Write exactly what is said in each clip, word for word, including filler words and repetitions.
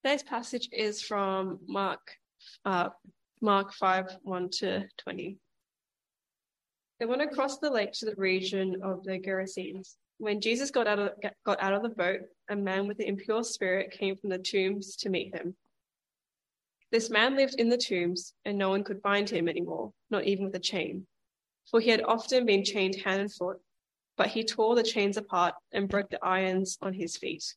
Today's passage is from Mark, uh, Mark five, one to twenty. They went across the lake to the region of the Gerasenes. When Jesus got out of got out of the boat, a man with an impure spirit came from the tombs to meet him. This man lived in the tombs, and no one could bind him anymore, not even with a chain, for he had often been chained hand and foot, but he tore the chains apart and broke the irons on his feet.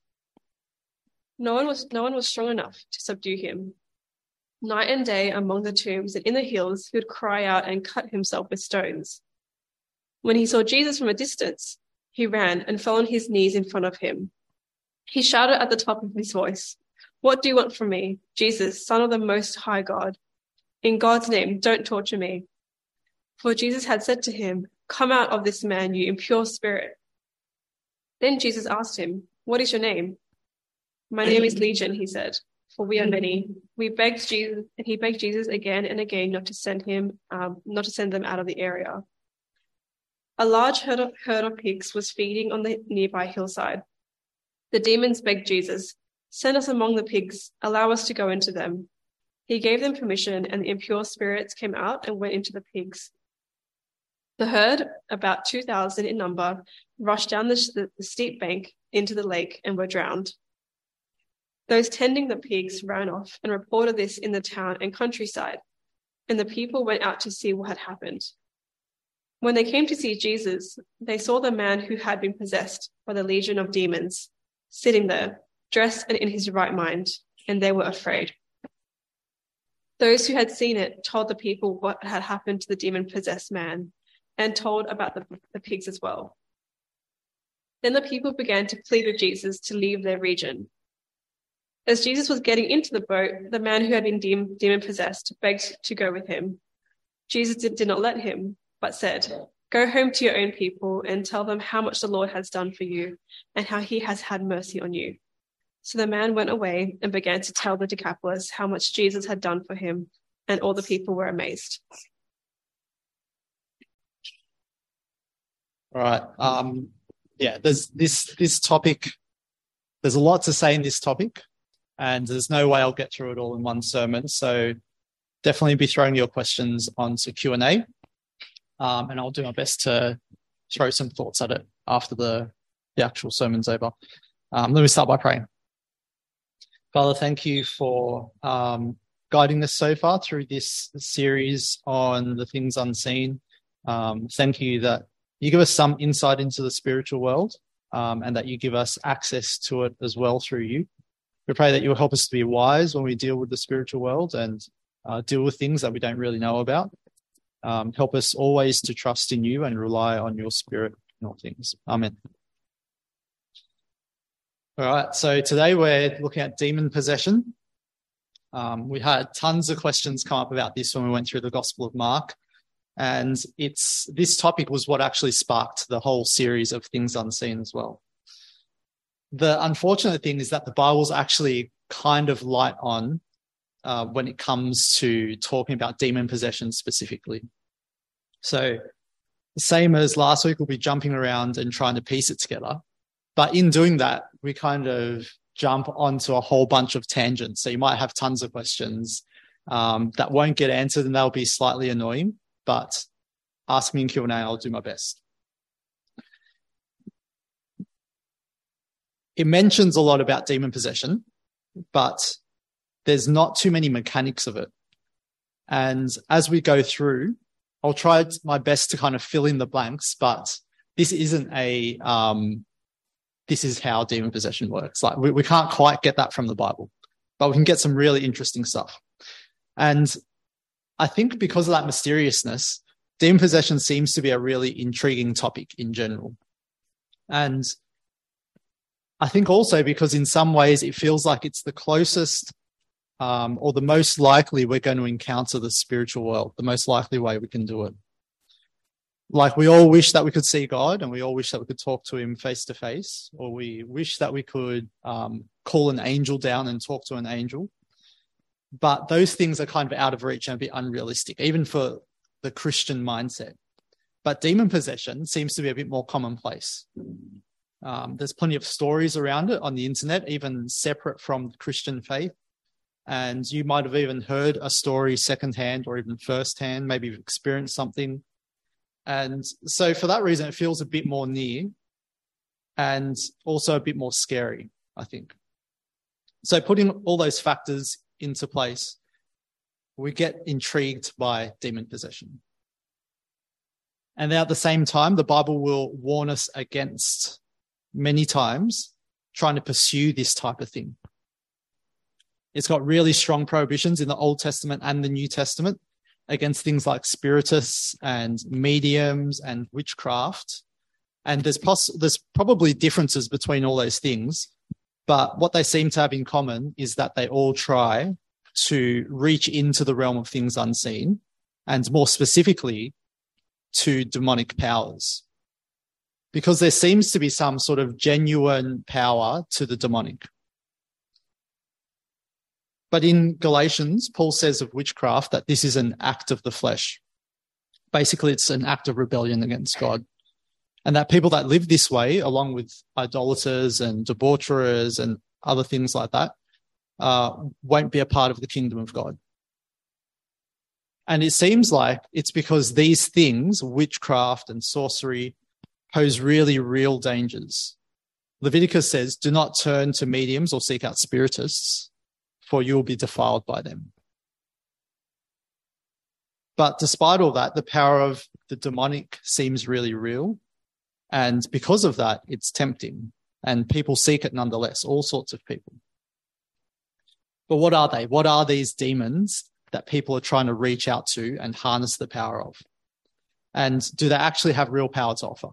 No one was no one was strong enough to subdue him. Night and day among the tombs and in the hills, he would cry out and cut himself with stones. When he saw Jesus from a distance, he ran and fell on his knees in front of him. He shouted at the top of his voice, "What do you want from me, Jesus, Son of the Most High God? In God's name, don't torture me." For Jesus had said to him, "Come out of this man, you impure spirit." Then Jesus asked him, "What is your name?" "My name is Legion," he said, "for we are many." We begged Jesus, and he begged Jesus again and again not to send him, um, not to send them out of the area. A large herd of, herd of pigs was feeding on the nearby hillside. The demons begged Jesus, "Send us among the pigs, allow us to go into them." He gave them permission, and the impure spirits came out and went into the pigs. The herd, about two thousand in number, rushed down the, the, the steep bank into the lake and were drowned. Those tending the pigs ran off and reported this in the town and countryside, and the people went out to see what had happened. When they came to see Jesus, they saw the man who had been possessed by the legion of demons, sitting there, dressed and in his right mind, and they were afraid. Those who had seen it told the people what had happened to the demon-possessed man, and told about the, the pigs as well. Then the people began to plead with Jesus to leave their region. As Jesus was getting into the boat, the man who had been demon-possessed begged to go with him. Jesus did, did not let him, but said, "Go home to your own people and tell them how much the Lord has done for you and how he has had mercy on you." So the man went away and began to tell the Decapolis how much Jesus had done for him, and all the people were amazed. All right. Um, yeah, there's this this topic. There's a lot to say in this topic, and there's no way I'll get through it all in one sermon. So definitely be throwing your questions onto Q and A, um, and I'll do my best to throw some thoughts at it after the, the actual sermon's over. Um, let me start by praying. Father, thank you for um, guiding us so far through this series on the things unseen. Um, thank you that you give us some insight into the spiritual world, um, and that you give us access to it as well through you. We pray that you will help us to be wise when we deal with the spiritual world and uh, deal with things that we don't really know about. Um, help us always to trust in you and rely on your spirit in all things. Amen. All right, so today we're looking at demon possession. Um, we had tons of questions come up about this when we went through the Gospel of Mark. And it's this topic was what actually sparked the whole series of things unseen as well. The unfortunate thing is that the Bible's actually kind of light on uh, when it comes to talking about demon possession specifically. So same as last week, we'll be jumping around and trying to piece it together. But in doing that, we kind of jump onto a whole bunch of tangents. So you might have tons of questions um, that won't get answered, and they'll be slightly annoying. But ask me in Q and A, I'll do my best. It mentions a lot about demon possession, but there's not too many mechanics of it. And as we go through, I'll try my best to kind of fill in the blanks, but this isn't a, um, this is how demon possession works. Like we, we can't quite get that from the Bible, but we can get some really interesting stuff. And I think because of that mysteriousness, demon possession seems to be a really intriguing topic in general. And I think also because in some ways it feels like it's the closest um, or the most likely we're going to encounter the spiritual world, the most likely way we can do it. Like we all wish that we could see God, and we all wish that we could talk to him face to face, or we wish that we could um, call an angel down and talk to an angel. But those things are kind of out of reach and a bit unrealistic, even for the Christian mindset. But demon possession seems to be a bit more commonplace. Um, there's plenty of stories around it on the internet, even separate from the Christian faith. And you might have even heard a story secondhand or even firsthand, maybe you've experienced something. And so for that reason, it feels a bit more near and also a bit more scary, I think. So putting all those factors into place, we get intrigued by demon possession. And then at the same time, the Bible will warn us against many times trying to pursue this type of thing. It's got really strong prohibitions in the Old Testament and the New Testament against things like spiritists and mediums and witchcraft. And there's, poss- there's probably differences between all those things, but what they seem to have in common is that they all try to reach into the realm of things unseen, and more specifically to demonic powers. Because there seems to be some sort of genuine power to the demonic. But in Galatians, Paul says of witchcraft that this is an act of the flesh. Basically, it's an act of rebellion against God. And that people that live this way, along with idolaters and debaucherers and other things like that, uh, won't be a part of the kingdom of God. And it seems like it's because these things, witchcraft and sorcery, pose really real dangers. Leviticus says, do not turn to mediums or seek out spiritists, for you will be defiled by them. But despite all that, the power of the demonic seems really real. And because of that, it's tempting. And people seek it nonetheless, all sorts of people. But what are they? What are these demons that people are trying to reach out to and harness the power of? And do they actually have real power to offer?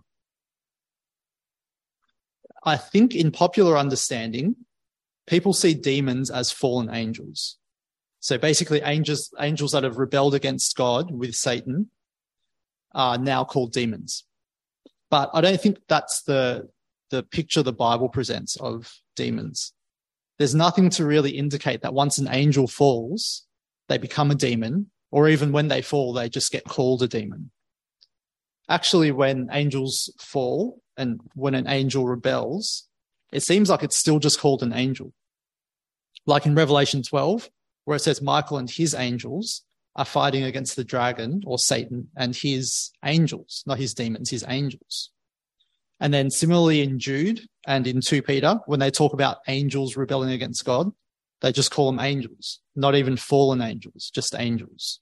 I think in popular understanding, people see demons as fallen angels. So basically angels, angels that have rebelled against God with Satan are now called demons. But I don't think that's the, the picture the Bible presents of demons. There's nothing to really indicate that once an angel falls, they become a demon, or even when they fall, they just get called a demon. Actually, when angels fall and when an angel rebels, it seems like it's still just called an angel. Like in Revelation twelve, where it says Michael and his angels are fighting against the dragon or Satan and his angels, not his demons, his angels. And then similarly in Jude and in Second Peter, when they talk about angels rebelling against God, they just call them angels, not even fallen angels, just angels.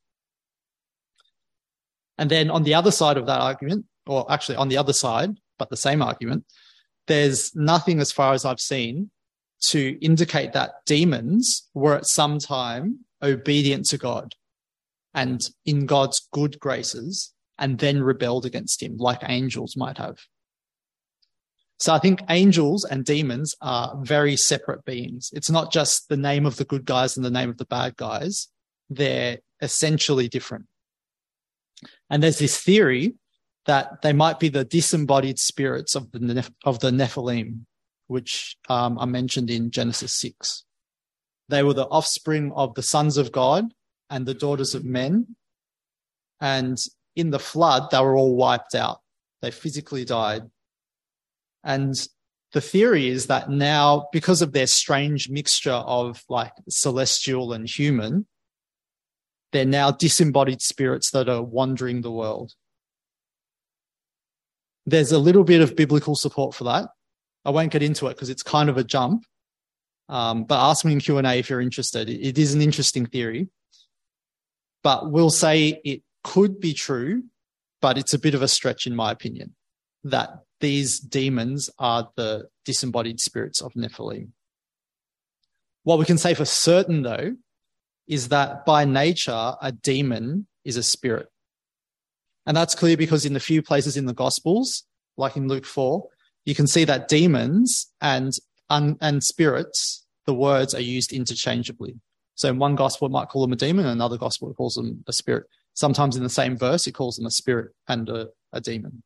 And then on the other side of that argument, or actually on the other side, but the same argument, there's nothing as far as I've seen to indicate that demons were at some time obedient to God and in God's good graces and then rebelled against him like angels might have. So I think angels and demons are very separate beings. It's not just the name of the good guys and the name of the bad guys. They're essentially different. And there's this theory that they might be the disembodied spirits of the Neph- of the Nephilim, which um, are mentioned in Genesis six. They were the offspring of the sons of God and the daughters of men. And in the flood, they were all wiped out. They physically died. And the theory is that now, because of their strange mixture of like celestial and human, they're now disembodied spirits that are wandering the world. There's a little bit of biblical support for that. I won't get into it because it's kind of a jump. Um, but ask me in Q and A if you're interested. It, it is an interesting theory. But we'll say it could be true, but it's a bit of a stretch in my opinion, that these demons are the disembodied spirits of Nephilim. What we can say for certain, though, is that by nature, a demon is a spirit. And that's clear because in the few places in the Gospels, like in Luke four, you can see that demons and, and, and spirits, the words are used interchangeably. So in one Gospel, it might call them a demon, and another Gospel, it calls them a spirit. Sometimes in the same verse, it calls them a spirit and a, a demon.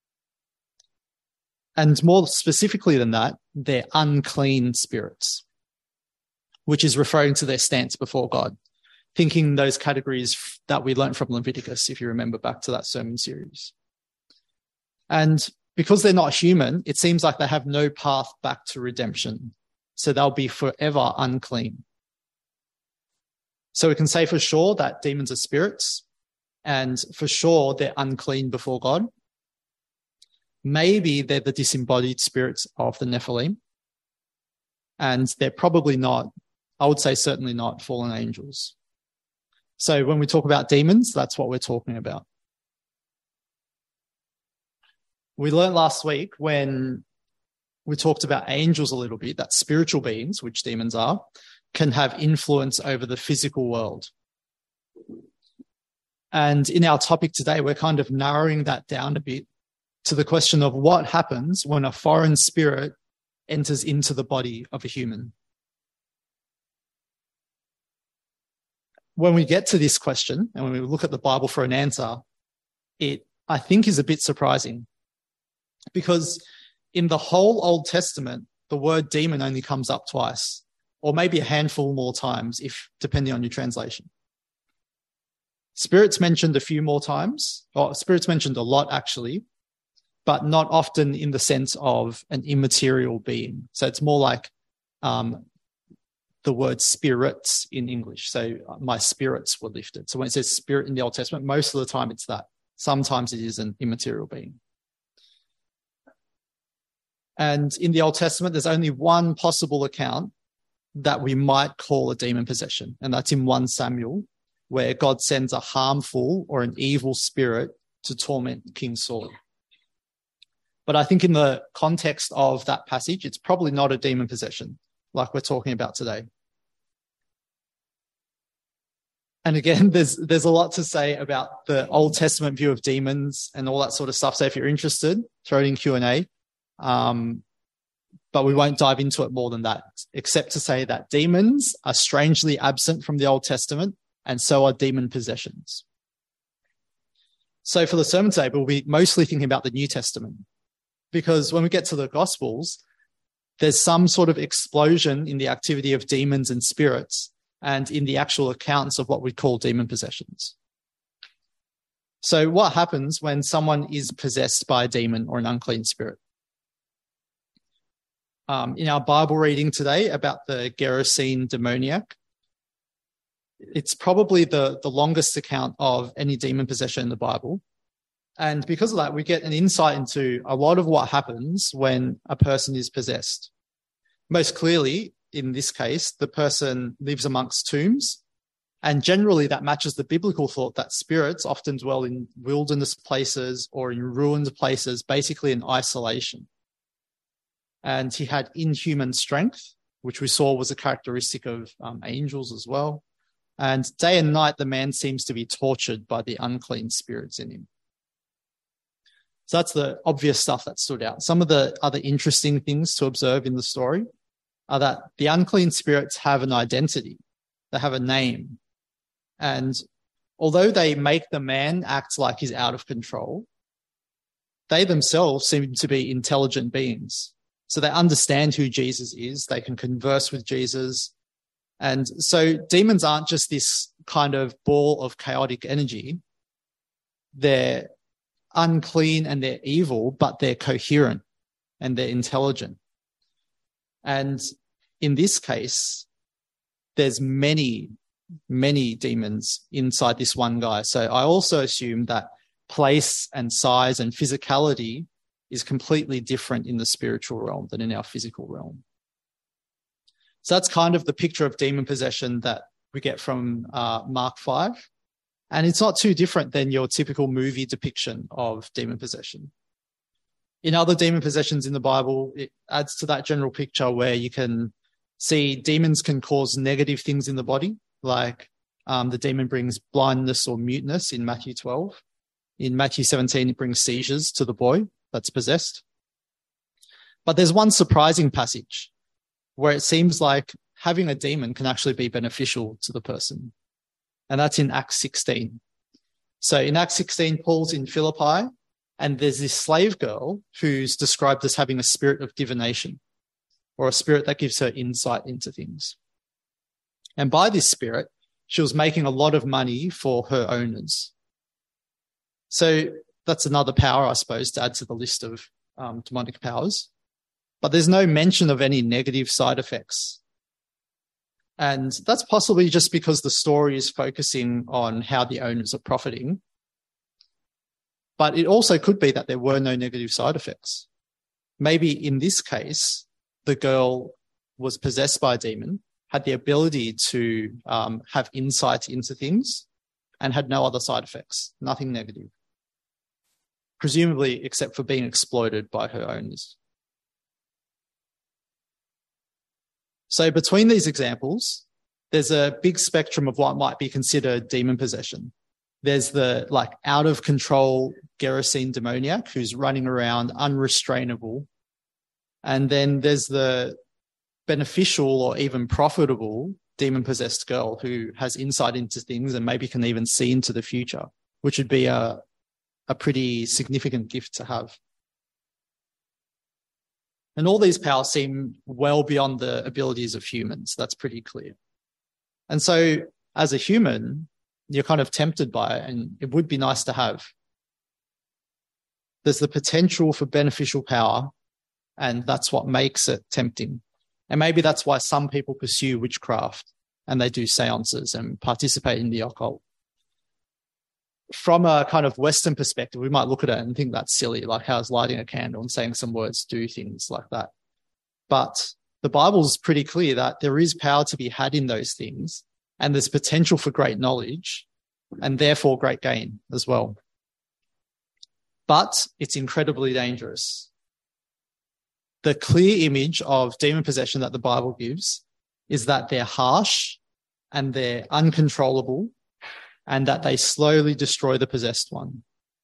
And more specifically than that, they're unclean spirits, which is referring to their stance before God, thinking those categories that we learned from Leviticus, if you remember back to that sermon series. And because they're not human, it seems like they have no path back to redemption. So they'll be forever unclean. So we can say for sure that demons are spirits, and for sure they're unclean before God. Maybe they're the disembodied spirits of the Nephilim, and they're probably not, I would say certainly not, fallen angels. So when we talk about demons, that's what we're talking about. We learned last week when we talked about angels a little bit, that spiritual beings, which demons are, can have influence over the physical world. And in our topic today, we're kind of narrowing that down a bit to the question of what happens when a foreign spirit enters into the body of a human. When we get to this question, and when we look at the Bible for an answer, it, I think, is a bit surprising. Because in the whole Old Testament, the word demon only comes up twice, or maybe a handful more times, if depending on your translation. Spirits mentioned a few more times, or spirits mentioned a lot actually, but not often in the sense of an immaterial being. So it's more like um, the word spirits in English. So my spirits were lifted. So when it says spirit in the Old Testament, most of the time it's that. Sometimes it is an immaterial being. And in the Old Testament, there's only one possible account that we might call a demon possession, and that's in First Samuel, where God sends a harmful or an evil spirit to torment King Saul. But I think in the context of that passage, it's probably not a demon possession like we're talking about today. And again, there's there's a lot to say about the Old Testament view of demons and all that sort of stuff. So if you're interested, throw it in Q and A. Um, but we won't dive into it more than that, except to say that demons are strangely absent from the Old Testament, and so are demon possessions. So for the sermon today, we'll be mostly thinking about the New Testament, because when we get to the Gospels, there's some sort of explosion in the activity of demons and spirits and in the actual accounts of what we call demon possessions. So what happens when someone is possessed by a demon or an unclean spirit? Um, in our Bible reading today about the Gerasene demoniac, it's probably the, the longest account of any demon possession in the Bible. And because of that, we get an insight into a lot of what happens when a person is possessed. Most clearly, in this case, the person lives amongst tombs. And generally, that matches the biblical thought that spirits often dwell in wilderness places or in ruined places, basically in isolation. And he had inhuman strength, which we saw was a characteristic of um, angels as well. And day and night, the man seems to be tortured by the unclean spirits in him. So that's the obvious stuff that stood out. Some of the other interesting things to observe in the story are that the unclean spirits have an identity. They have a name. And although they make the man act like he's out of control, they themselves seem to be intelligent beings. So they understand who Jesus is. They can converse with Jesus. And so demons aren't just this kind of ball of chaotic energy. They're unclean and they're evil, but they're coherent and they're intelligent. And in this case, there's many, many demons inside this one guy. So I also assume that place and size and physicality is completely different in the spiritual realm than in our physical realm. So that's kind of the picture of demon possession that we get from uh, Mark five. And it's not too different than your typical movie depiction of demon possession. In other demon possessions in the Bible, it adds to that general picture where you can see demons can cause negative things in the body, like um, the demon brings blindness or muteness in Matthew twelve. In Matthew seventeen, it brings seizures to the boy that's possessed. But there's one surprising passage where it seems like having a demon can actually be beneficial to the person. And that's in Acts sixteen. So in Acts sixteen, Paul's in Philippi, and there's this slave girl who's described as having a spirit of divination, or a spirit that gives her insight into things. And by this spirit, she was making a lot of money for her owners. So that's another power, I suppose, to add to the list of um, demonic powers, but there's no mention of any negative side effects. And that's possibly just because the story is focusing on how the owners are profiting. But it also could be that there were no negative side effects. Maybe in this case, the girl was possessed by a demon, had the ability to um, have insight into things, and had no other side effects, nothing negative. Presumably except for being exploited by her owners. So between these examples, there's a big spectrum of what might be considered demon possession. There's the like out of control Gerasene demoniac who's running around unrestrainable. And then there's the beneficial or even profitable demon-possessed girl who has insight into things and maybe can even see into the future, which would be a, a pretty significant gift to have. And all these powers seem well beyond the abilities of humans. That's pretty clear. And so as a human, you're kind of tempted by it, and it would be nice to have. There's the potential for beneficial power, and that's what makes it tempting. And maybe that's why some people pursue witchcraft and they do seances and participate in the occult. From a kind of Western perspective, we might look at it and think that's silly, like how is lighting a candle and saying some words do things like that. But the Bible's pretty clear that there is power to be had in those things, and there's potential for great knowledge and therefore great gain as well. But it's incredibly dangerous. The clear image of demon possession that the Bible gives is that they're harsh and they're uncontrollable and that they slowly destroy the possessed one.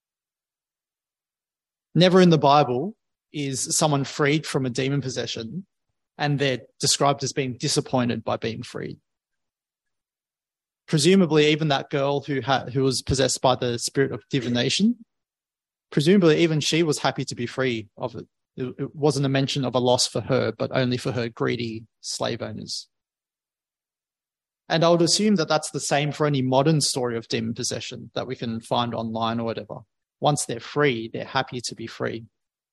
Never in the Bible is someone freed from a demon possession and they're described as being disappointed by being freed. Presumably, even that girl who had, who was possessed by the spirit of divination, presumably even she was happy to be free of it. It wasn't a mention of a loss for her, but only for her greedy slave owners. And I would assume that that's the same for any modern story of demon possession that we can find online or whatever. Once they're free, they're happy to be free.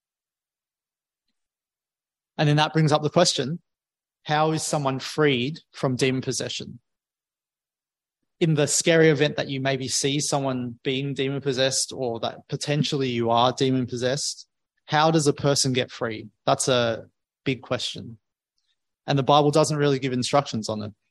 And then that brings up the question, how is someone freed from demon possession? In the scary event that you maybe see someone being demon possessed or that potentially you are demon possessed, how does a person get free? That's a big question. And the Bible doesn't really give instructions on it,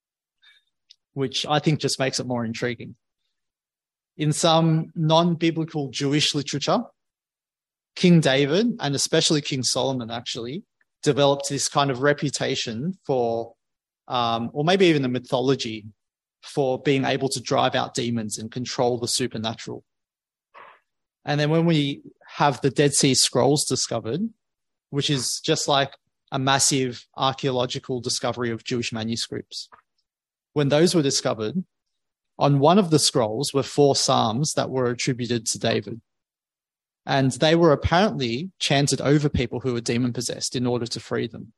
which I think just makes it more intriguing. In some non-biblical Jewish literature, King David, and especially King Solomon actually, developed this kind of reputation for, um, or maybe even a mythology, for being able to drive out demons and control the supernatural. And then when we have the Dead Sea Scrolls discovered, which is just like a massive archaeological discovery of Jewish manuscripts, when those were discovered, on one of the scrolls were four psalms that were attributed to David. And they were apparently chanted over people who were demon-possessed in order to free them.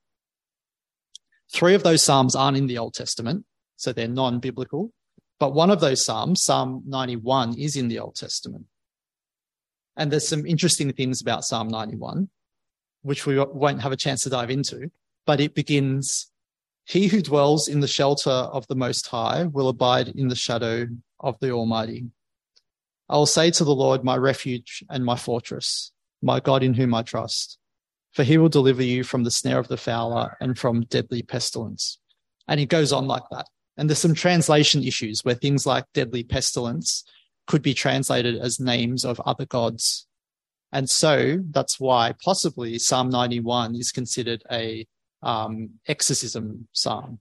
Three of those psalms aren't in the Old Testament, so they're non-biblical. But one of those psalms, Psalm ninety-one, is in the Old Testament. And there's some interesting things about Psalm ninety-one, which we won't have a chance to dive into, but it begins, "He who dwells in the shelter of the Most High will abide in the shadow of the Almighty. I will say to the Lord, my refuge and my fortress, my God in whom I trust, for he will deliver you from the snare of the fowler and from deadly pestilence." And it goes on like that. And there's some translation issues where things like deadly pestilence could be translated as names of other gods. And so that's why possibly Psalm ninety-one is considered a um, exorcism psalm.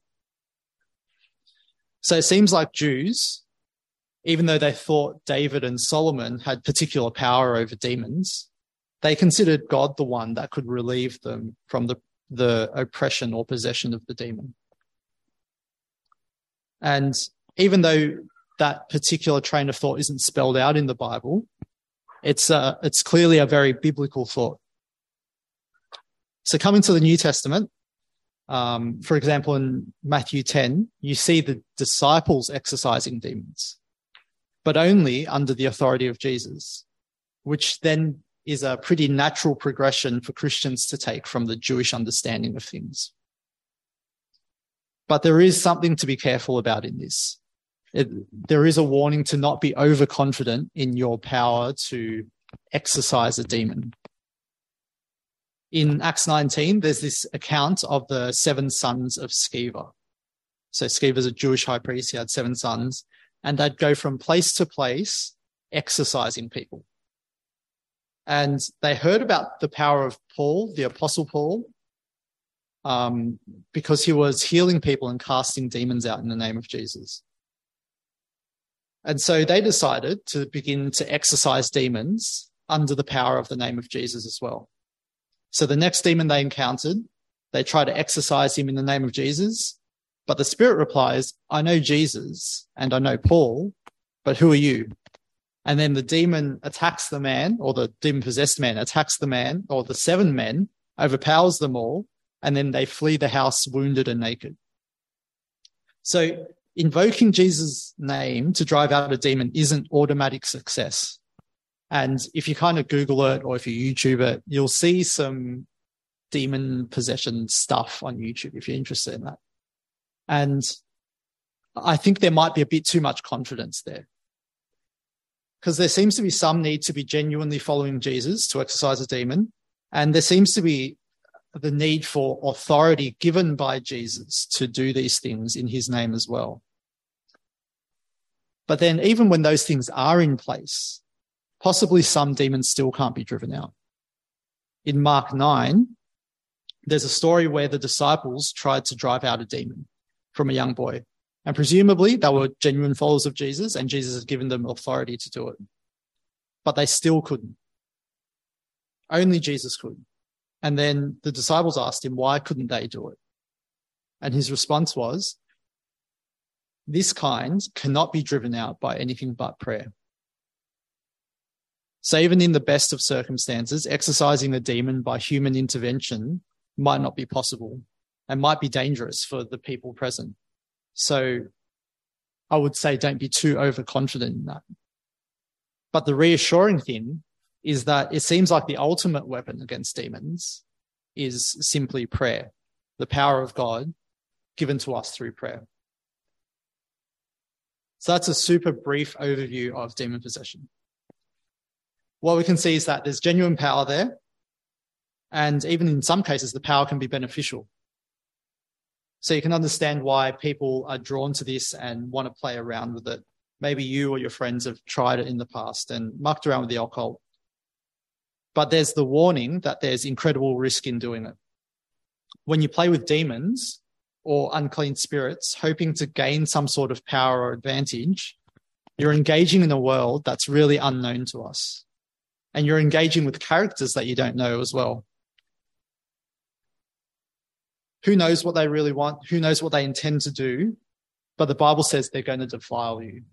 So it seems like Jews, even though they thought David and Solomon had particular power over demons, they considered God the one that could relieve them from the, the oppression or possession of the demon. And even though that particular train of thought isn't spelled out in the Bible, it's uh, it's clearly a very biblical thought. So coming to the New Testament, um, for example, in Matthew ten, you see the disciples exorcising demons, but only under the authority of Jesus, which then is a pretty natural progression for Christians to take from the Jewish understanding of things. But there is something to be careful about in this. It, there is a warning to not be overconfident in your power to exorcise a demon. In Acts nineteen, there's this account of the seven sons of Sceva. So Sceva's a Jewish high priest. He had seven sons, and they'd go from place to place exorcising people. And they heard about the power of Paul, the Apostle Paul, um, because he was healing people and casting demons out in the name of Jesus. And so they decided to begin to exorcise demons under the power of the name of Jesus as well. So the next demon they encountered, they try to exorcise him in the name of Jesus, but the Spirit replies, I know Jesus and I know Paul, but who are you? And then the demon attacks the man, or the demon-possessed man attacks the man, or the seven men, overpowers them all, and then they flee the house wounded and naked. So invoking Jesus' name to drive out a demon isn't automatic success. And if you kind of Google it, or if you YouTube it, you'll see some demon possession stuff on YouTube if you're interested in that. And I think there might be a bit too much confidence there, because there seems to be some need to be genuinely following Jesus to exorcise a demon. And there seems to be the need for authority given by Jesus to do these things in his name as well. But then even when those things are in place, possibly some demons still can't be driven out. In Mark nine, there's a story where the disciples tried to drive out a demon from a young boy. And presumably they were genuine followers of Jesus, and Jesus had given them authority to do it. But they still couldn't. Only Jesus could. And then the disciples asked him, why couldn't they do it? And his response was, this kind cannot be driven out by anything but prayer. So even in the best of circumstances, exorcising a demon by human intervention might not be possible and might be dangerous for the people present. So I would say don't be too overconfident in that. But the reassuring thing is that it seems like the ultimate weapon against demons is simply prayer, the power of God given to us through prayer. So that's a super brief overview of demon possession. What we can see is that there's genuine power there, and even in some cases, the power can be beneficial. So you can understand why people are drawn to this and want to play around with it. Maybe you or your friends have tried it in the past and mucked around with the occult. But there's the warning that there's incredible risk in doing it. When you play with demons or unclean spirits, hoping to gain some sort of power or advantage, you're engaging in a world that's really unknown to us. And you're engaging with characters that you don't know as well. Who knows what they really want? Who knows what they intend to do? But the Bible says they're going to defile you.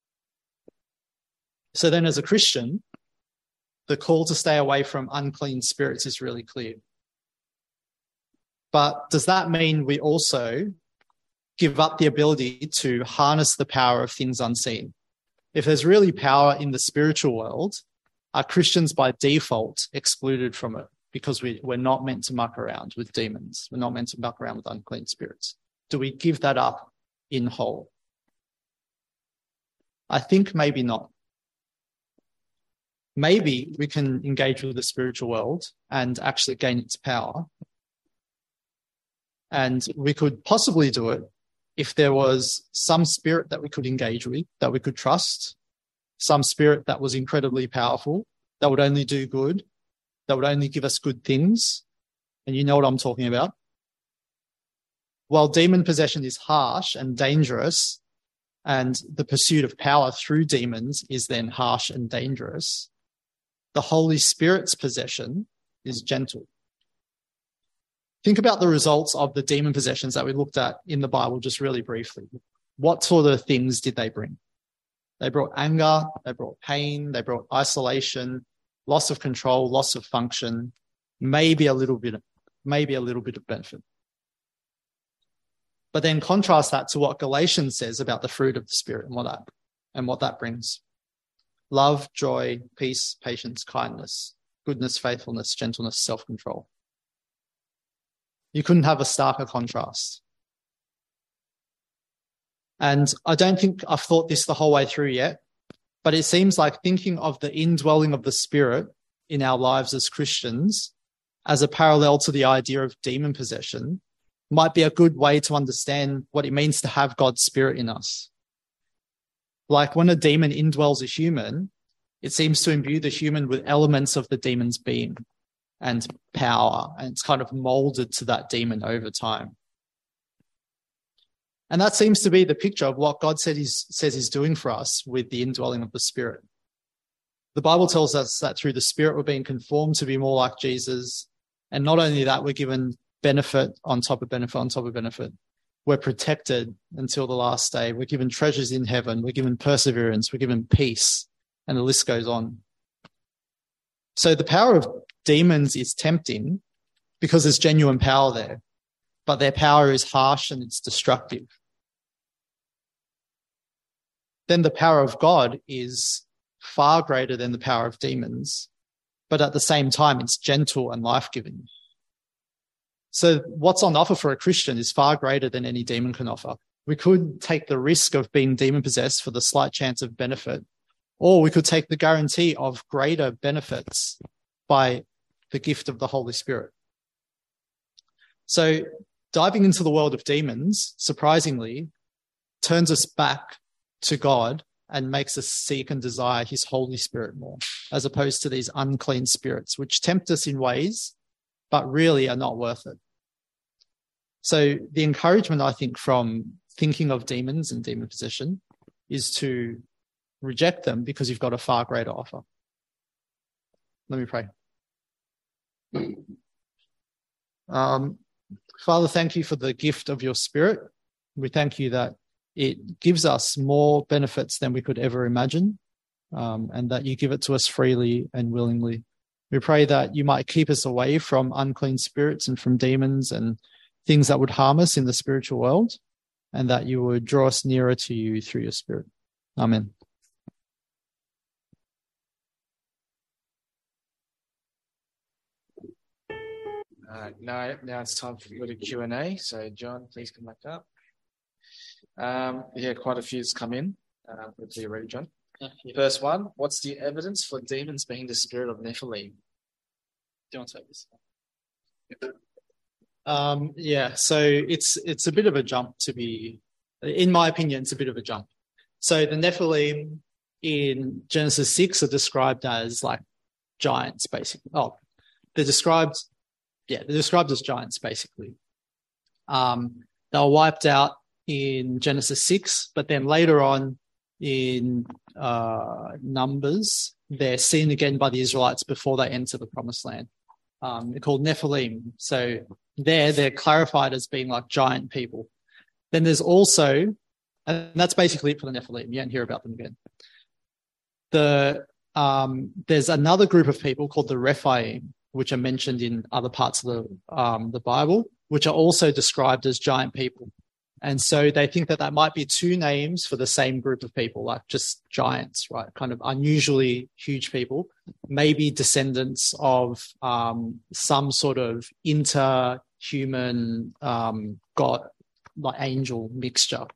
So then as a Christian, the call to stay away from unclean spirits is really clear. But does that mean we also give up the ability to harness the power of things unseen? If there's really power in the spiritual world, are Christians by default excluded from it? Because we, we're not meant to muck around with demons. We're not meant to muck around with unclean spirits. Do we give that up in whole? I think maybe not. Maybe we can engage with the spiritual world and actually gain its power. And we could possibly do it if there was some spirit that we could engage with, that we could trust, some spirit that was incredibly powerful, that would only do good, that would only give us good things. And you know what I'm talking about. While demon possession is harsh and dangerous, and the pursuit of power through demons is then harsh and dangerous, the Holy Spirit's possession is gentle. Think about the results of the demon possessions that we looked at in the Bible just really briefly. What sort of things did they bring? They brought anger, they brought pain, they brought isolation, loss of control, loss of function, maybe a little bit, maybe a little bit of benefit. But then contrast that to what Galatians says about the fruit of the Spirit and what that, and what that brings. Love, joy, peace, patience, kindness, goodness, faithfulness, gentleness, self-control. You couldn't have a starker contrast. And I don't think I've thought this the whole way through yet, but it seems like thinking of the indwelling of the Spirit in our lives as Christians as a parallel to the idea of demon possession might be a good way to understand what it means to have God's Spirit in us. Like when a demon indwells a human, it seems to imbue the human with elements of the demon's being and power, and it's kind of molded to that demon over time. And that seems to be the picture of what God said he's, says he's doing for us with the indwelling of the Spirit. The Bible tells us that through the Spirit we're being conformed to be more like Jesus. And not only that, we're given benefit on top of benefit on top of benefit. We're protected until the last day. We're given treasures in heaven. We're given perseverance. We're given peace. And the list goes on. So the power of demons is tempting because there's genuine power there. But their power is harsh and it's destructive. Then the power of God is far greater than the power of demons, but at the same time, it's gentle and life-giving. So what's on offer for a Christian is far greater than any demon can offer. We could take the risk of being demon-possessed for the slight chance of benefit, or we could take the guarantee of greater benefits by the gift of the Holy Spirit. So diving into the world of demons, surprisingly, turns us back to God and makes us seek and desire his Holy Spirit more, as opposed to these unclean spirits, which tempt us in ways, but really are not worth it. So the encouragement, I think, from thinking of demons and demon possession is to reject them because you've got a far greater offer. Let me pray. Um, Father, thank you for the gift of your Spirit. We thank you that it gives us more benefits than we could ever imagine, um, and that you give it to us freely and willingly. We pray that you might keep us away from unclean spirits and from demons and things that would harm us in the spiritual world, and that you would draw us nearer to you through your Spirit. Amen. Uh, now, now it's time for go to Q and A. So, John, please come back up. Um, yeah, quite a few's come in. Uh, hopefully you're ready, John. Yeah, yeah. First one, what's the evidence for demons being the spirit of Nephilim? Do you want to take this? Um, yeah, so it's it's a bit of a jump to be, in my opinion, it's a bit of a jump. So the Nephilim in Genesis six are described as like giants, basically. Oh, they're described, yeah, they're described as giants, basically. Um, they were wiped out in Genesis six, but then later on in uh, Numbers, they're seen again by the Israelites before they enter the Promised Land. Um, they're called Nephilim. So there, they're clarified as being like giant people. Then there's also, and that's basically it for the Nephilim. You don't hear about them again. The um, there's another group of people called the Rephaim, which are mentioned in other parts of the um, the Bible, which are also described as giant people. And so they think that that might be two names for the same group of people, like just giants, right? Kind of unusually huge people, maybe descendants of um, some sort of interhuman um, god, like angel mixture.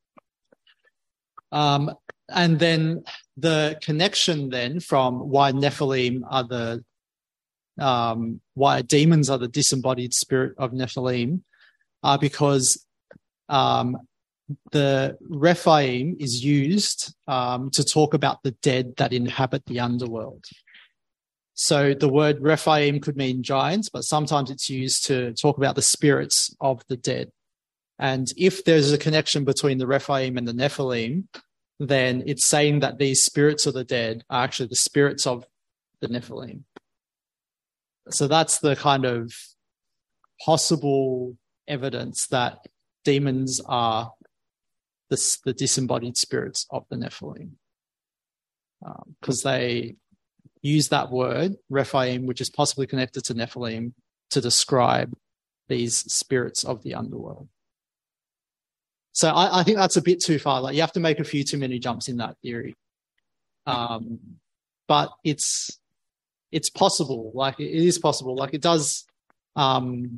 Um, and then the connection then from why Nephilim are the, um, why demons are the disembodied spirit of Nephilim are because Um, the Rephaim is used um, to talk about the dead that inhabit the underworld. So the word Rephaim could mean giants, but sometimes it's used to talk about the spirits of the dead. And if there's a connection between the Rephaim and the Nephilim, then it's saying that these spirits of the dead are actually the spirits of the Nephilim. So that's the kind of possible evidence that demons are the, the disembodied spirits of the Nephilim, because um, they use that word, Rephaim, which is possibly connected to Nephilim, to describe these spirits of the underworld. So I, I think that's a bit too far. Like, you have to make a few too many jumps in that theory. Um, but it's it's possible. Like it is possible. Like it does, um,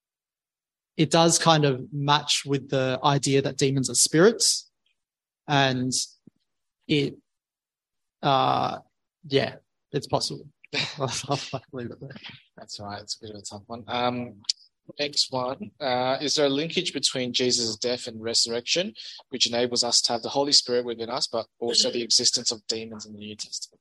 it does kind of match with the idea that demons are spirits, and it, uh, yeah, it's possible. I'll, I'll leave it there. That's all right. It's a bit of a tough one. Um, next one. Uh, is there a linkage between Jesus' death and resurrection, which enables us to have the Holy Spirit within us, but also the existence of demons in the New Testament?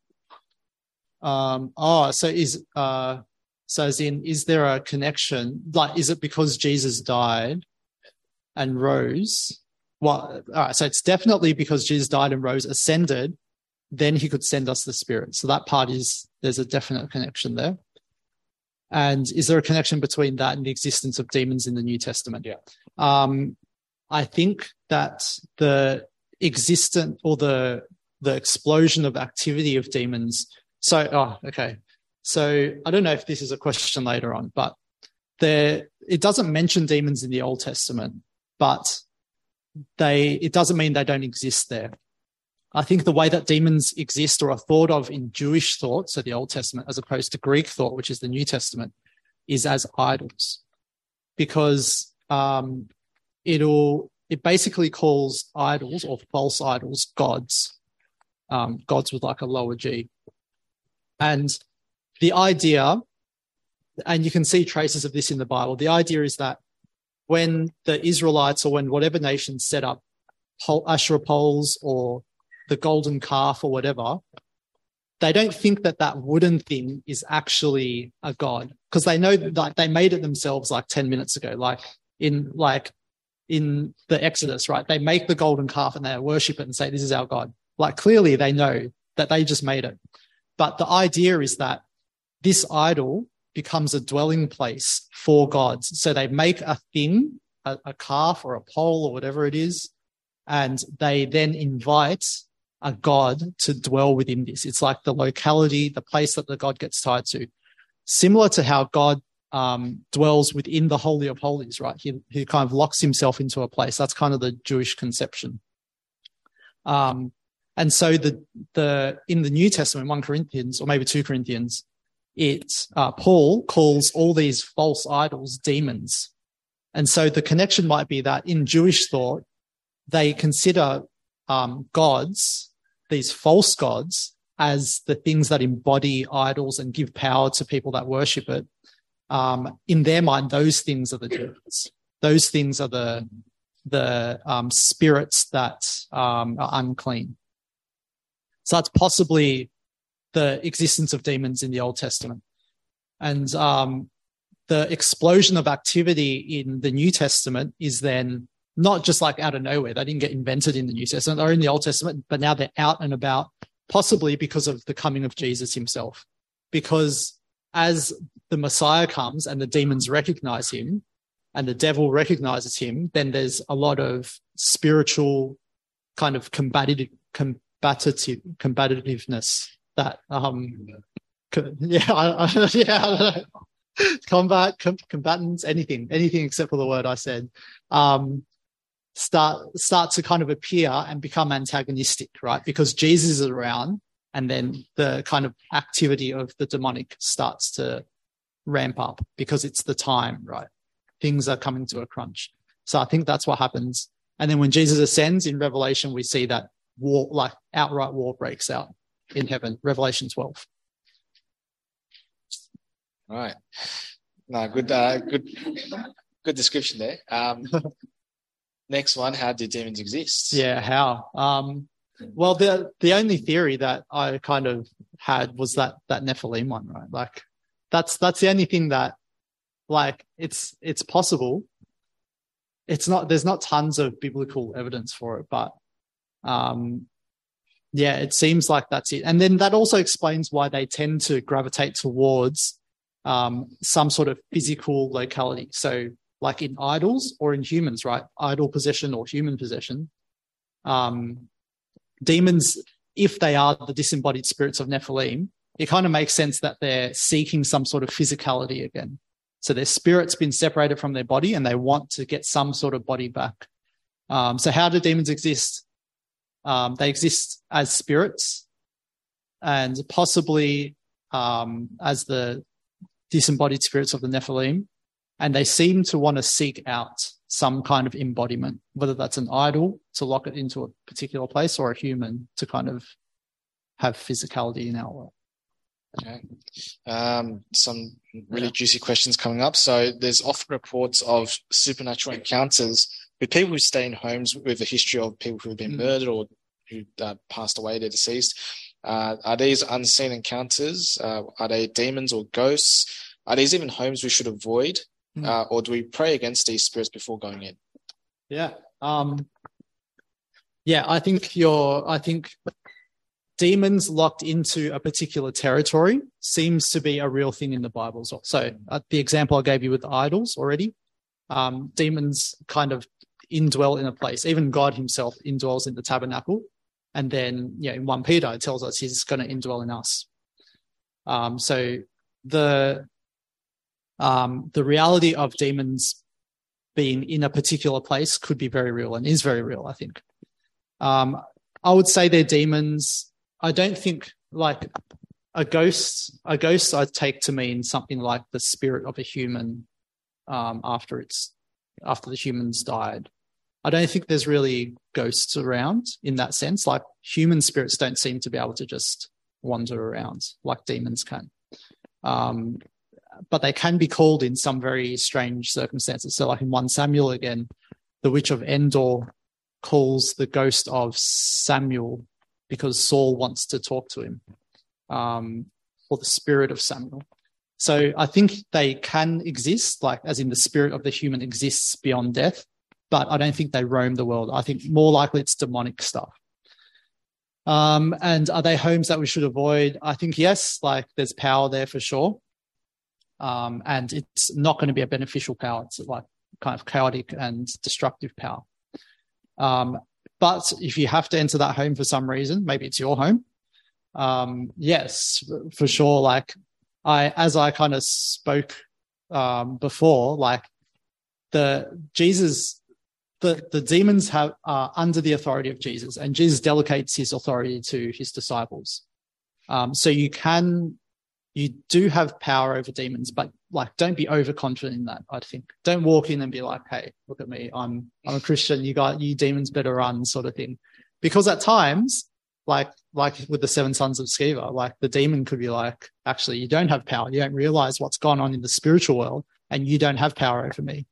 Um, oh, so is, uh, so as in, is there a connection? Like, is it because Jesus died and rose? Well, all right. So it's definitely because Jesus died and rose, ascended, then he could send us the Spirit. So that part is, there's a definite connection there. And is there a connection between that and the existence of demons in the New Testament? Yeah. Um, I think that the existent or the, the explosion of activity of demons. So, oh, okay. So I don't know if this is a question later on, but there, it doesn't mention demons in the Old Testament, but they, it doesn't mean they don't exist there. I think the way that demons exist or are thought of in Jewish thought, so the Old Testament, as opposed to Greek thought, which is the New Testament, is as idols, because um, it'll it basically calls idols or false idols gods, um, gods with like a lower G, and the idea, and you can see traces of this in the Bible. The idea is that when the Israelites or when whatever nation set up Asherah poles or the golden calf or whatever, they don't think that that wooden thing is actually a god, because they know that like, they made it themselves like ten minutes ago, like in like in the Exodus, right? They make the golden calf and they worship it and say, this is our God. Like clearly they know that they just made it. But the idea is that this idol becomes a dwelling place for gods. So they make a thing, a, a calf or a pole or whatever it is, and they then invite a god to dwell within this. It's like the locality, the place that the god gets tied to. Similar to how God um, dwells within the Holy of Holies, right? He, he kind of locks himself into a place. That's kind of the Jewish conception. Um, and so the the in the New Testament, First Corinthians, or maybe Second Corinthians, it uh, Paul calls all these false idols demons. And so the connection might be that in Jewish thought, they consider um, gods, these false gods, as the things that embody idols and give power to people that worship it. Um, in their mind, those things are the demons. Those things are the the um, spirits that um, are unclean. So that's possibly the existence of demons in the Old Testament. And um, the explosion of activity in the New Testament is then not just like out of nowhere. They didn't get invented in the New Testament. They're in the Old Testament, but now they're out and about, possibly because of the coming of Jesus himself. Because as the Messiah comes and the demons recognize him and the devil recognizes him, then there's a lot of spiritual kind of combative, combative, combativeness that, um, yeah, I, I, yeah, I don't know. Combat, com, combatants, anything, anything except for the word I said, um, start, start to kind of appear and become antagonistic, right? Because Jesus is around, and then the kind of activity of the demonic starts to ramp up because it's the time, right? Things are coming to a crunch. So I think that's what happens. And then when Jesus ascends in Revelation, we see that war, like outright war breaks out in heaven, Revelation twelve. All right. No, good, uh, good, good description there. Um, next one, how do demons exist? Yeah, how? Um, well, the the only theory that I kind of had was that that Nephilim one, right? Like, that's that's the only thing that, like, it's it's possible. It's not. There's not tons of biblical evidence for it, but um, yeah, it seems like that's it. And then that also explains why they tend to gravitate towards um, some sort of physical locality. So, like in idols or in humans, right? Idol possession or human possession. Um, demons, if they are the disembodied spirits of Nephilim, it kind of makes sense that they're seeking some sort of physicality again. So their spirit's been separated from their body and they want to get some sort of body back. Um, so how do demons exist? Um, they exist as spirits, and possibly um, as the disembodied spirits of the Nephilim, and they seem to want to seek out some kind of embodiment, whether that's an idol to lock it into a particular place or a human to kind of have physicality in our world. Okay. Um, some really juicy questions coming up. So there's often reports of supernatural encounters with people who stay in homes with a history of people who have been mm. murdered or who uh, passed away, they're deceased. Uh, are these unseen encounters? Uh, are they demons or ghosts? Are these even homes we should avoid? Mm. Uh, or do we pray against these spirits before going in? Yeah. Um, yeah, I think you're, I think demons locked into a particular territory seems to be a real thing in the Bible as well. So uh, the example I gave you with the idols already, um, demons kind of indwell in a place. Even God himself indwells in the tabernacle. And then, yeah, in First Peter, it tells us he's going to indwell in us. Um, so the um, the reality of demons being in a particular place could be very real and is very real, I think. Um, I would say they're demons. I don't think like a ghost, a ghost I take to mean something like the spirit of a human um, after it's after the humans died. I don't think there's really ghosts around in that sense. Like human spirits don't seem to be able to just wander around like demons can. Um, but they can be called in some very strange circumstances. So like in First Samuel again, the witch of Endor calls the ghost of Samuel because Saul wants to talk to him, um, or the spirit of Samuel. So I think they can exist, like as in the spirit of the human exists beyond death, but I don't think they roam the world. I think more likely it's demonic stuff. Um, and are they homes that we should avoid? I think yes, like there's power there for sure. Um, and it's not going to be a beneficial power. It's like kind of chaotic and destructive power. Um, but if you have to enter that home for some reason, maybe it's your home. Um, yes, for sure. Like I, as I kind of spoke, um, before, like the Jesus, the, the demons have, are under the authority of Jesus, and Jesus delegates his authority to his disciples. Um, so you can, you do have power over demons, but like, don't be overconfident in that. I think don't walk in and be like, "Hey, look at me. I'm, I'm a Christian. You got, you demons better run," sort of thing. Because at times, like, like with the seven sons of Sceva, like the demon could be like, actually, you don't have power. You don't realize what's gone on in the spiritual world, and you don't have power over me.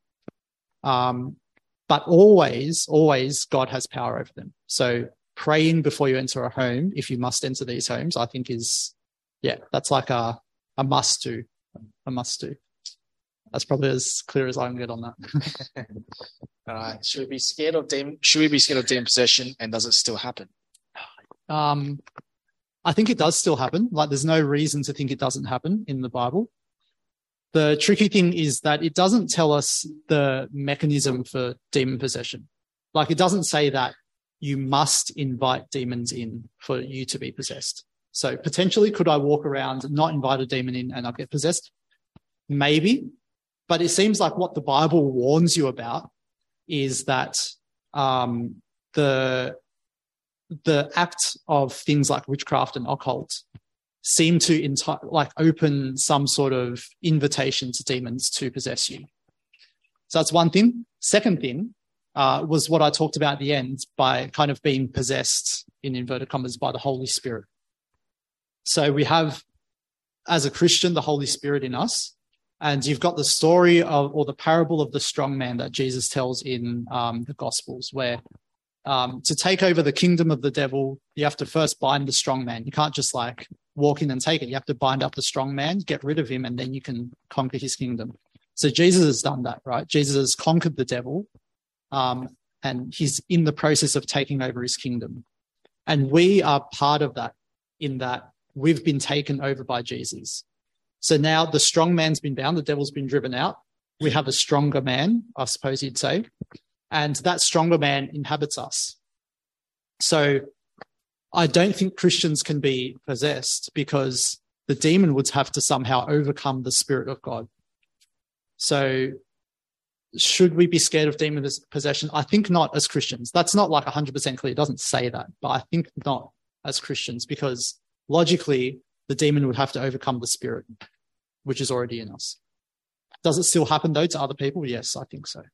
Um, but always, always God has power over them. So praying before you enter a home, if you must enter these homes, I think is, yeah, that's like a, a must do, a must do. That's probably as clear as I can get on that. All right. Should we be scared of demon? Should we be scared of demon possession? And does it still happen? Um, I think it does still happen. Like there's no reason to think it doesn't happen in the Bible. The tricky thing is that it doesn't tell us the mechanism for demon possession. Like it doesn't say that you must invite demons in for you to be possessed. So potentially could I walk around and not invite a demon in and I'll get possessed? Maybe. But it seems like what the Bible warns you about is that um, the the act of things like witchcraft and occult seem to enti- like open some sort of invitation to demons to possess you. So that's one thing. Second thing uh, was what I talked about at the end by kind of being possessed, in inverted commas, by the Holy Spirit. So we have, as a Christian, the Holy Spirit in us. And you've got the story of, or the parable of the strong man that Jesus tells in um, the Gospels, where um, to take over the kingdom of the devil, you have to first bind the strong man. You can't just like walk in and take it. You have to bind up the strong man, get rid of him, and then you can conquer his kingdom. So Jesus has done that, right? Jesus has conquered the devil, um, and he's in the process of taking over his kingdom. And we are part of that, in that we've been taken over by Jesus. So now the strong man's been bound, the devil's been driven out. We have a stronger man, I suppose you'd say, and that stronger man inhabits us. So I don't think Christians can be possessed because the demon would have to somehow overcome the Spirit of God. So should we be scared of demon possession? I think not as Christians. That's not like one hundred percent clear. It doesn't say that, but I think not as Christians, because logically the demon would have to overcome the spirit, which is already in us. Does it still happen, though, to other people? Yes, I think so.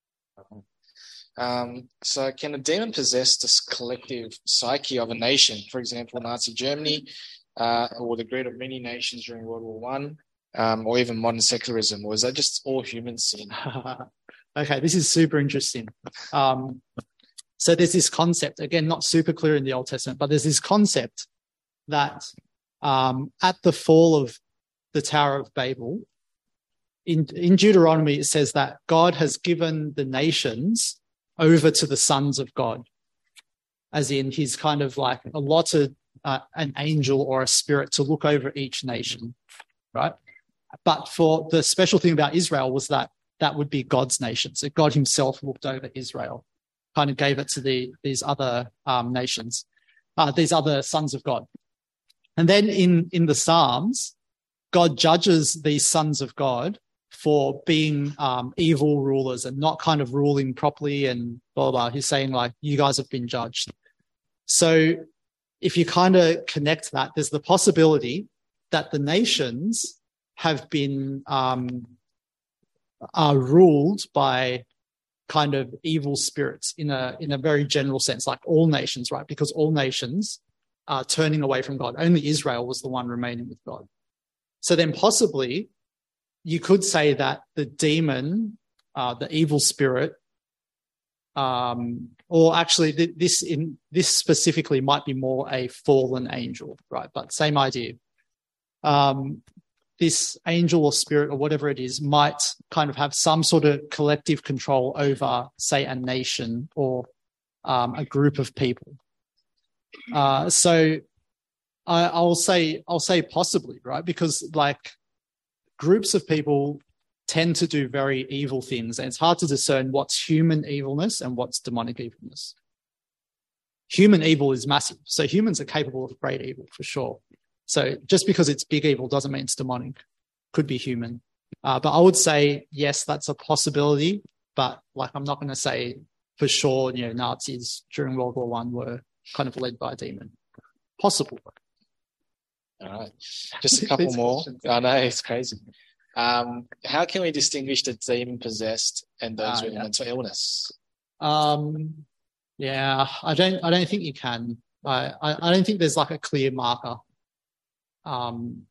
Um, so can a demon possess this collective psyche of a nation? For example, Nazi Germany, uh, or the greed of many nations during World War One, um, or even modern secularism? Or is that just all human sin? Okay, this is super interesting. Um, so there's this concept, again, not super clear in the Old Testament, but there's this concept that um, at the fall of the Tower of Babel, in, in Deuteronomy, it says that God has given the nations over to the sons of God, as in he's kind of like allotted uh, an angel or a spirit to look over each nation, right? But for the special thing about Israel was that that would be God's nation. So God himself looked over Israel, kind of gave it to the these other um, nations, uh, these other sons of God. And then in, in the Psalms, God judges these sons of God for being um, evil rulers and not kind of ruling properly and blah, blah, blah. He's saying, like, you guys have been judged. So if you kind of connect that, there's the possibility that the nations have been um, are ruled by kind of evil spirits in a in a very general sense, like all nations, right? Because all nations are turning away from God. Only Israel was the one remaining with God. So then possibly you could say that the demon, uh, the evil spirit, um, or actually th- this in this specifically might be more a fallen angel, right? But same idea. Um, this angel or spirit or whatever it is might kind of have some sort of collective control over, say, a nation or um, a group of people. Uh, so I, I'll say I'll say possibly, right? Because like groups of people tend to do very evil things, and it's hard to discern what's human evilness and what's demonic evilness. Human evil is massive, so humans are capable of great evil for sure. So just because it's big evil doesn't mean it's demonic. Could be human. Uh, but I would say, yes, that's a possibility. But like, I'm not going to say for sure, you know, Nazis during World War One were kind of led by a demon. Possible. All right. Just a couple more. I know, it's crazy. Um, how can we distinguish the demon-possessed and those uh, with yeah. mental illness? Um, yeah, I don't, I don't think you can. I, I, I don't think there's like a clear marker. Um,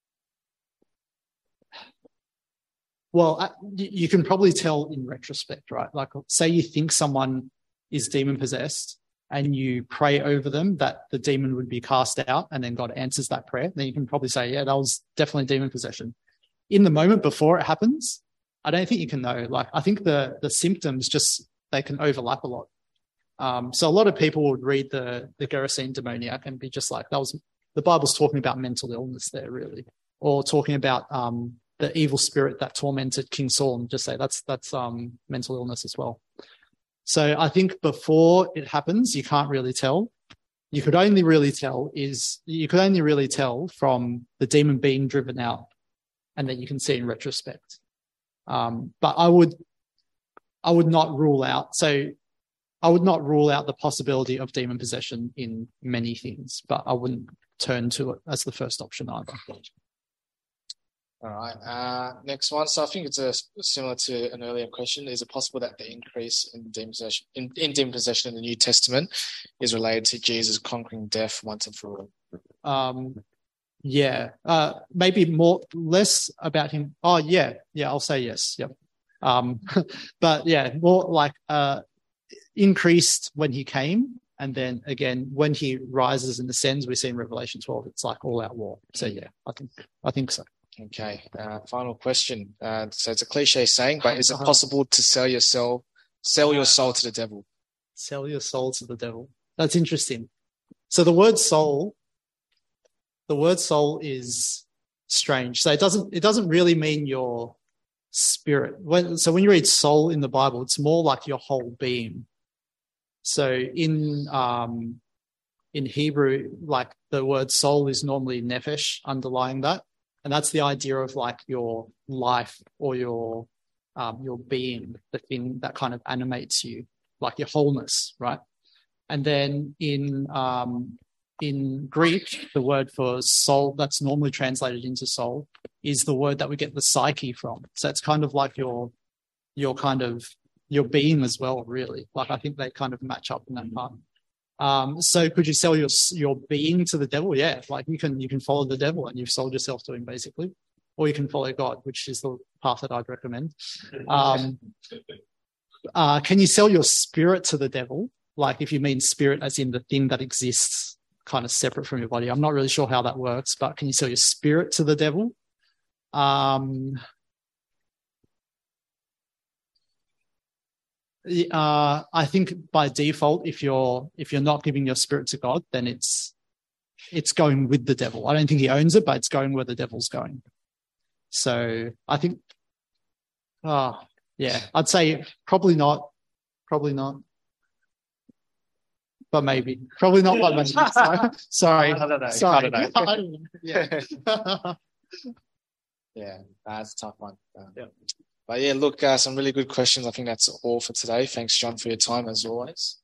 well, I, you can probably tell in retrospect, right? Like, say you think someone is demon possessed and you pray over them that the demon would be cast out, and then God answers that prayer, then you can probably say, yeah, that was definitely demon possession. In the moment before it happens, I don't think you can know. Like, I think the the symptoms just, they can overlap a lot. Um, so a lot of people would read the, the Gerasene demoniac and be just like, that was, the Bible's talking about mental illness there, really, or talking about um, the evil spirit that tormented King Saul, and just say that's that's um, mental illness as well. So I think before it happens, you can't really tell. You could only really tell is you could only really tell from the demon being driven out, and then you can see in retrospect. Um, but I would, I would not rule out. So I would not rule out the possibility of demon possession in many things, but I wouldn't turn to it as the first option either. All right. Uh, next one. So I think it's a, similar to an earlier question. Is it possible that the increase in demon possession in, in demon possession in the New Testament is related to Jesus conquering death once and for all? Um, yeah. Uh, maybe more, less about him. Oh, yeah. Yeah, I'll say yes. Yep. Um, but yeah, more like uh, increased when he came. And then again, when he rises and ascends, we see in Revelation twelve, it's like all out war. So yeah, I think, I think so. Okay. Uh, final question. Uh, so it's a cliche saying, but is it possible to sell your soul, sell your soul to the devil? Sell your soul to the devil. That's interesting. So the word soul, the word soul is strange. So it doesn't, it doesn't really mean your spirit. When, so when you read soul in the Bible, it's more like your whole being. So in, um, in Hebrew, like the word soul is normally nephesh underlying that. And that's the idea of like your life or your um, your being, the thing that kind of animates you, like your wholeness, right? And then in um, in Greek, the word for soul that's normally translated into soul is the word that we get the psyche from. So it's kind of like your, your kind of, your being as well, really. Like I think they kind of match up in that part. Um, so could you sell your your being to the devil? Yeah, like you can you can follow the devil and you've sold yourself to him basically, or you can follow God, which is the path that I'd recommend. Um, uh, can you sell your spirit to the devil? Like if you mean spirit as in the thing that exists kind of separate from your body. I'm not really sure how that works, but can you sell your spirit to the devil? Um, Uh, I think by default, if you're if you're not giving your spirit to God, then it's it's going with the devil. I don't think he owns it, but it's going where the devil's going. So I think, oh yeah, I'd say probably not, probably not, but maybe, probably not, but maybe. Sorry, sorry, I don't know. sorry. I don't know. I don't know. Yeah, Yeah, that's a tough one. Um, yeah. But yeah, look, uh, some really good questions. I think that's all for today. Thanks, John, for your time as always.